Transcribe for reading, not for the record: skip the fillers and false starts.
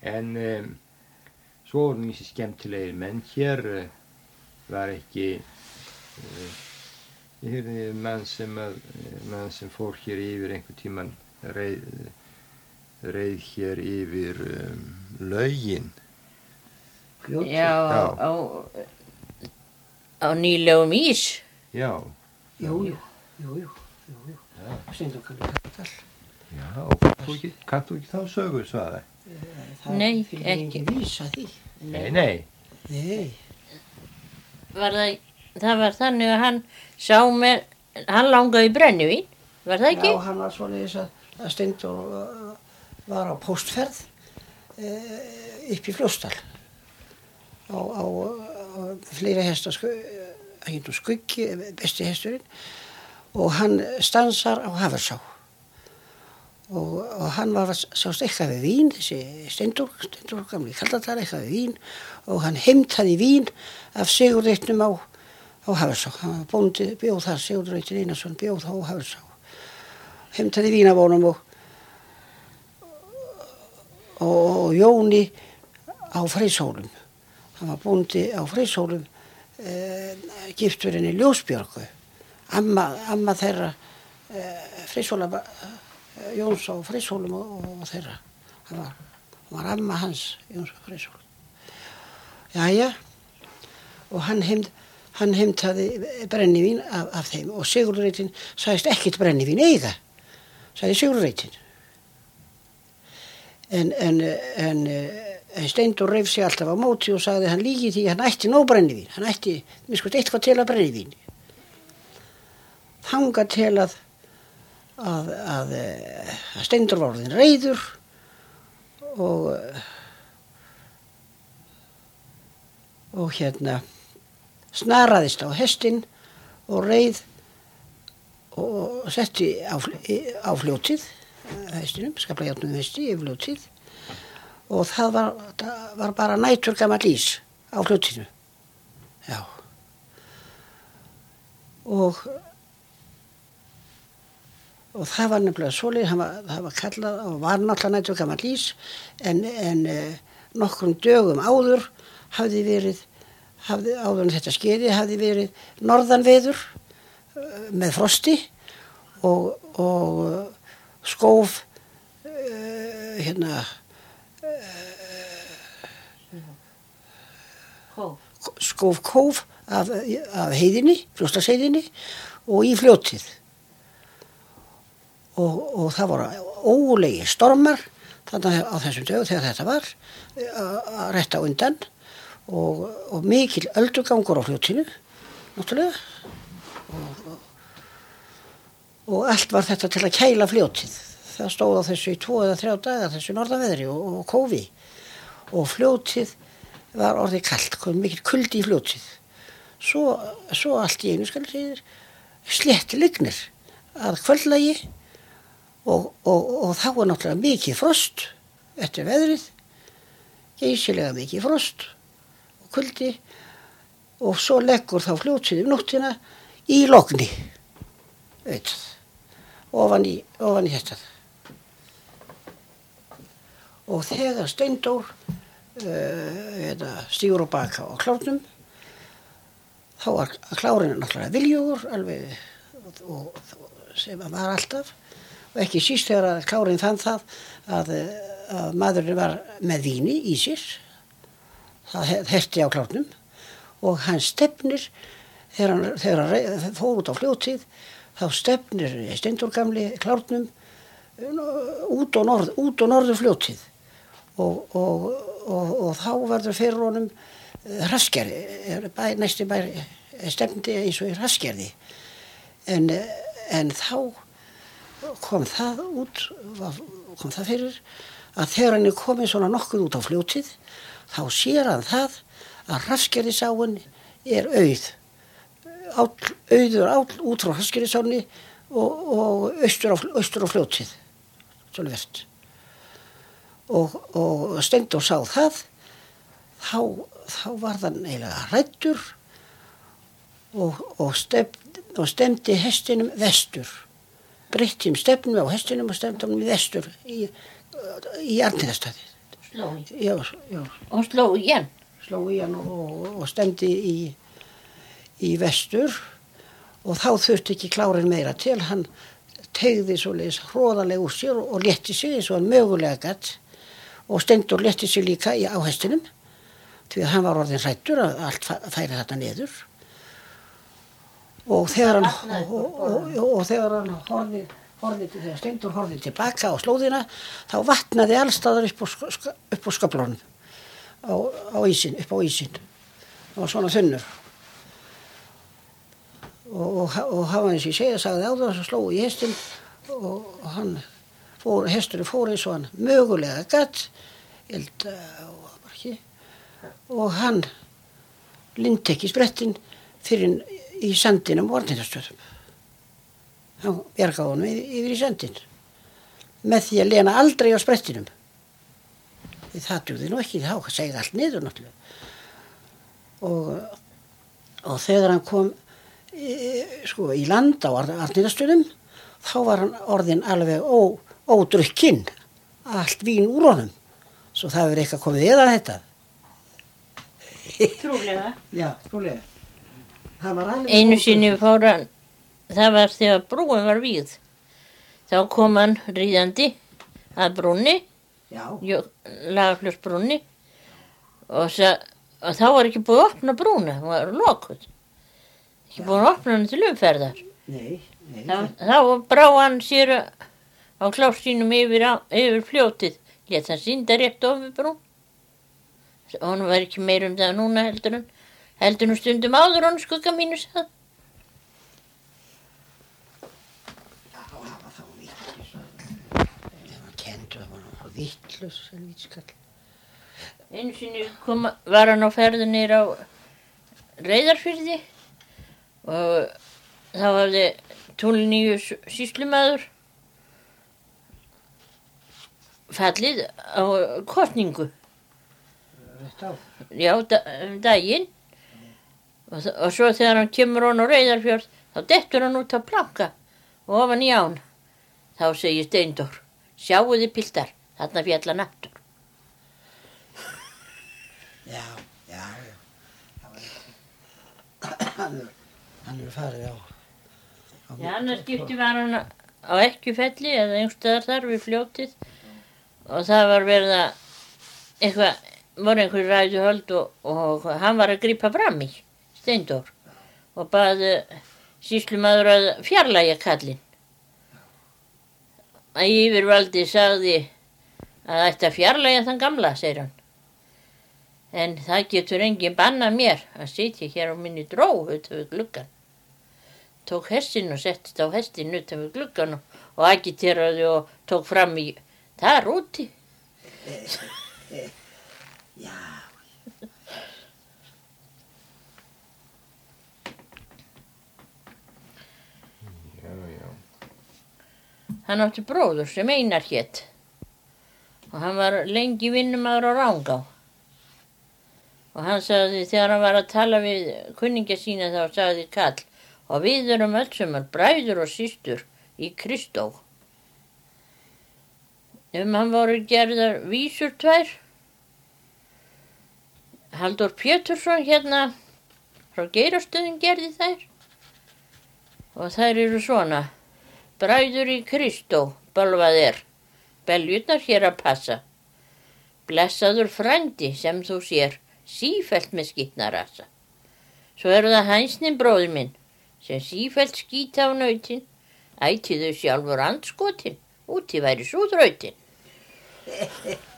En svo voru nýsi skemmtilegir menn hér, var ekki, ég heyrði mann sem fór hér yfir einhvern tímann, reið hér yfir laugin. Já, á nýlegum ís. Já. Jú. Steindór Kall. Já, kannt þú ekki þá sögu, Svaða? Nei, ekki. ekki. Vísa því. Nei. Það var þannig að hann langaði í brennivín, var það ekki? Já, hann var svoleiðis að Steindór var á póstferð upp í Fljótsdal á fleiri hesta, Skuggi, besti hesturinn, og hann stansar á Hafursá og hann var sást eitthvað við vín, þessi Steindór gamli Kaldadal, eitthvað við vín, og hann heimtaði vín af Sigurreitnum á Hafursá. Hann var bóndi, bjóð þar, Sigurreitin Einarsson bjóð á Hafursá, heimtaði vín af honum og Jóni á Freyshólum. Hann var bóndi á Freyshólum, giftur henni Ljósbjörgu, amma þeirra, Freyshóla, Jóns á Freyshólum og þeirra. Hann var amma hans, Jóns á Freyshólum. Jæja, og hann heimtaði brennivín af þeim, og Sigurreitin sagðist ekkert brennivín eiga, sagði Sigurreitin. En Steindór reif sig alltaf á móti og sagði hann líki því hann ætti nóg brennivín, hann ætti eitthvað til að brennivín. Þangað til að Steindór var orðinn reiður og snaraðist á hestinn og reið og setti á fljótið hestinum, skaplega játnum hesti í fljótið, og það var bara nætur gamall ís á fljótinu. Já. Og það var nefnilega svoleið, það var kallað og var náttúrulega nætur gamall ís, en nokkrum dögum áður áður en þetta skeiði hafði verið norðanveður með frosti og skóf skóf kóf af heiðinni, Fljótsdalsheiðinni, og í fljótið. Og það voru ógurlegir stormar þannig á þessum dögum þegar þetta var rétt á undan, og mikil öldugangur á fljótinu, náttúrulega, og allt var þetta til að kæla fljótið. Það stóð á þessu í 2 eða 3 daga, þessu norðanveðri og kófi, og fljótið var orðið kalt, kom mikil kuldi í fljótið. Svo allt í einu skal segir slétti lygnir að kvöldlagi, og þá var náttúrulega mikið frost eftir veðrið, geysilega mikið frost og kuldi, og svo leggur þá fljótið nóttina í logni, ofan í þetta. Og þegar Steindór stígur á baka á klárnum, þá var klárinn náttúrulega viljugur, alveg, og sem hann var alltaf, og ekki síst þegar að klárinn fann það að maðurinn var með víni í sér, það herti á klárnum, og hann stefnir, þegar hann fór út á fljótið, þá stefnir Steindór gamli klárnum út og norður fljótið, og þá verður fyrir honum Hrafnsgerði, næsti bær stefndi eins og í Hrafnsgerði, en þá kom það fyrir að þegar hann komið svona nokkuð út á fljótið, þá sér hann það að Hrafnsgerðisáin auður út frá Hrafnsgerðisáni og austur á fljótið, svona vert. Og Steindór sá það, þá var það eiginlega hræddur og stemdi hestinum vestur, breytti stefnu á hestinum og stemdi honum í vestur í Arnheiðarstaði. Sló í. Já, já. Og sló í hann. Sló í hann og stemdi í vestur og þá þurfti ekki klárin meira til. Hann tegði svoleiðis hroðalega úr sér og létti sig eins og hann mögulega gatt og Steindór létti sig líka á hestinum því að hann var orðinn hræddur að allt færi þetta niður og þegar hann horfði þegar Steindór horfði tilbaka á slóðina þá vatnaði allstaðar upp á skaflunum á ísinn, upp á ísinn það var svona þunnur og hafa eins og ég segja sagði áður þess að sló í hestin og hesturinn fór eins og hann mögulega gatt og hann lindi ekki sprettin fyrir í sandinum og Arnarnesstöðum hann bjargaði honum yfir í sandin með því að lena aldrei á sprettinum því það dugði nú ekki þá segði allt niður náttúrulega og þegar hann kom í land á Arnarnesstöðum þá var hann orðinn alveg ódrukkinn allt vín úr honum svo það verið eitthvað komið við að þetta Trúlega. Já, trúlega það var alveg Einu sinni fór hann, það var þegar brúin var vígð. Þá kom hann ríðandi að brúnni, Lagarfljótsbrúnni og þá var ekki búið að opna brúna, hún var lokuð. Ekki búið að opna hann til umferðar. Nei. Þá brá hann sér á klárs sínum yfir fljótið, lét hann synda rétt ofur brún. Og hann var ekki meir það núna heldur hann stundum áður hann skugga mínu sagði. Já, það var þá vitlaus. Það var kendur, það var vitlaus, helvítskall. Einu sinni var hann á ferðinni á Reyðarfirði og þá hafði Túlníu sýslumaður fallið á kosningu. Já, daginn og svo þegar hann kemur á Reyðarfjörð þá dettur hann út á planka og ofan í án þá segir Steindór sjáu þið piltar, þarna féll hann aftur Já hann er farið á Já, annars skipti var hann á Ekkjufelli eða einhverstaðar þar við fljótið og það var verið að voru einhver ræðuhöld og hann var að grípa fram í Steindór og baði sýslumaður að fjarlægja kallinn. Yfirvaldi sagði að ætti að fjarlægja þann gamla, segir hann. En það getur enginn bannað mér að sitja hér á minni dróu utan við gluggann. Tók hestinn og settist á hestinn utan við gluggann og agiteraði og tók fram í þar úti. Já. Hann átti bróður sem Einar hét og hann var lengi vinnumaður á Rangá. Og hann sagði þegar hann var að tala við kunningja sína þá sagði kall og við erum öll saman bræður og systur í Kristó. Hann voru gerðar vísur tvær. Halldór Pétursson hérna frá Geirastöðum gerði þær og þær eru svona Bræður í Kristó, bölvað beljurnar hér að passa blessaður frændi sem þú sér sífellt með skítnarasa svo eru það Hænsnin bróðir minn sem sífellt skýta á nautin ætti þau sjálfur andskotin úti væri súðrautin